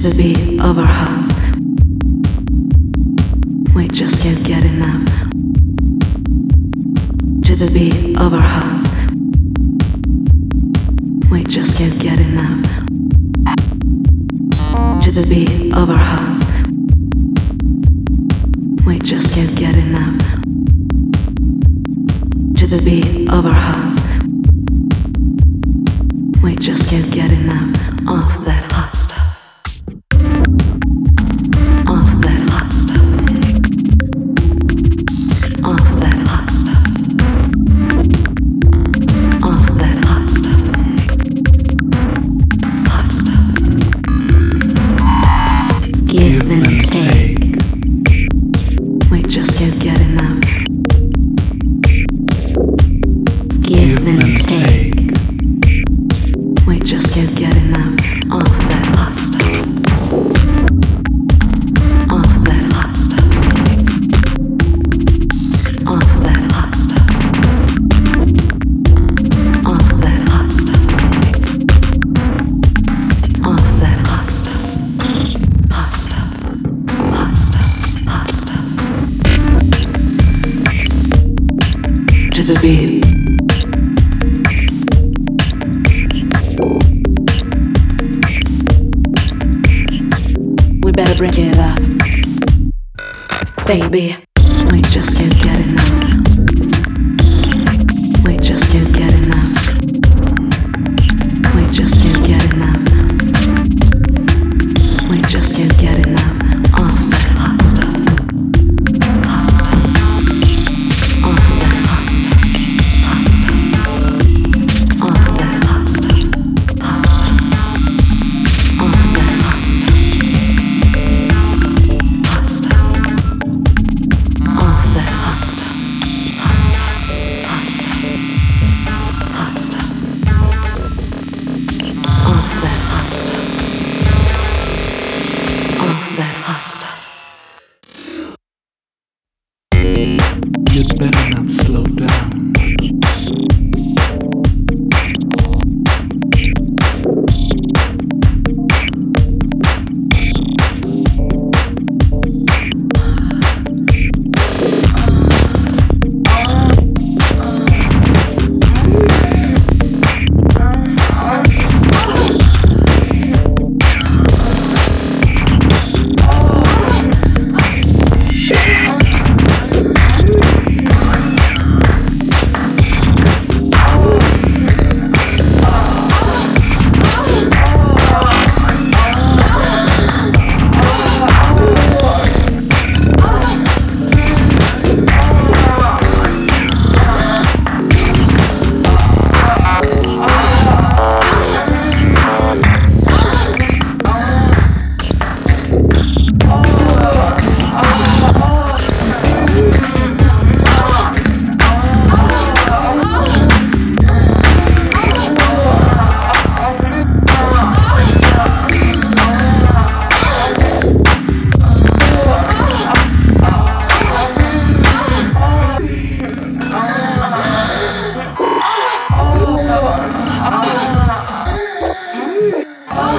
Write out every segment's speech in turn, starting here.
the beat of our hearts. We just can't get enough. To the beat of our hearts. We just can't get enough. To the beat of our hearts. We just can't get enough. To the beat of our hearts. We just can't get enough of that hot stuff. Of that hot stuff. Of that hot stuff. Of that hot stuff. Hot stuff. Give and take. We just can't get enough. Give and take. We just can't get enough of that hot stuff. Of that hot stuff. Of that hot stuff. Of that hot stuff. Of that hot stuff. Hot stuff. Hot stuff. Hot stuff. To the beat. We better bring it up, baby. We just can't get enough. We just can't get enough. We just can't get enough. We just can't get enough of that hot stuff. Hot stuff. Of that hot stuff. Hot stuff. Of that hot stuff. Hot stuff. Of that hot stuff. Hot stuff. Of that hot stuff. Hot stuff. Hot stuff. Hot stuff. Of that hot stuff. Of that hot stuff. You'd better not slow down.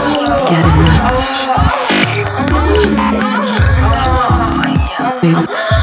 Get enough.